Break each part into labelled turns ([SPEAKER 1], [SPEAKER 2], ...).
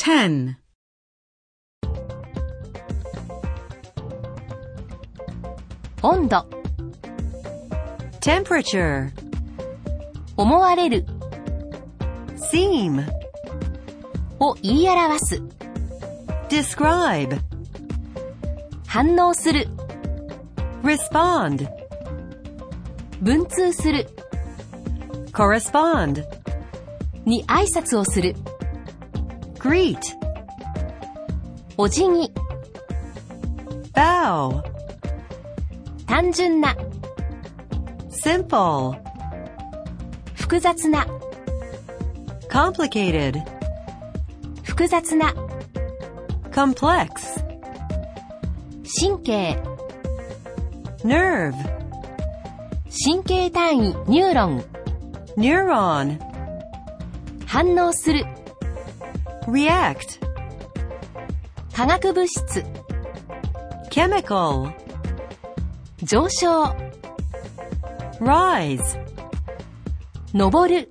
[SPEAKER 1] 10.
[SPEAKER 2] 温度
[SPEAKER 1] Temperature.
[SPEAKER 2] 思われる
[SPEAKER 1] Seem.
[SPEAKER 2] を言い表す
[SPEAKER 1] Describe.
[SPEAKER 2] 反応する
[SPEAKER 1] Respond.
[SPEAKER 2] 文通する
[SPEAKER 1] Correspond.
[SPEAKER 2] に挨拶をする
[SPEAKER 1] Greet.
[SPEAKER 2] お辞儀
[SPEAKER 1] Bow.
[SPEAKER 2] 単純な
[SPEAKER 1] Simple.
[SPEAKER 2] 複雑な
[SPEAKER 1] Complicated.
[SPEAKER 2] 複雑な
[SPEAKER 1] Complex.
[SPEAKER 2] 神経
[SPEAKER 1] Nerve.
[SPEAKER 2] 神経単位ニューロン
[SPEAKER 1] Neuron.
[SPEAKER 2] 反応する
[SPEAKER 1] React.
[SPEAKER 2] 化学物質
[SPEAKER 1] Chemical.
[SPEAKER 2] 上昇
[SPEAKER 1] Rise.
[SPEAKER 2] 登る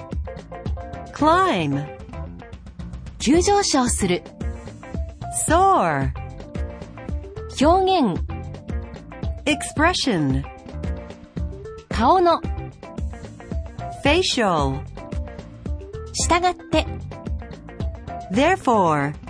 [SPEAKER 1] Climb.
[SPEAKER 2] 急上昇する
[SPEAKER 1] Soar.
[SPEAKER 2] 表現
[SPEAKER 1] Expression.
[SPEAKER 2] 顔の
[SPEAKER 1] Facial.
[SPEAKER 2] 従って
[SPEAKER 1] Therefore.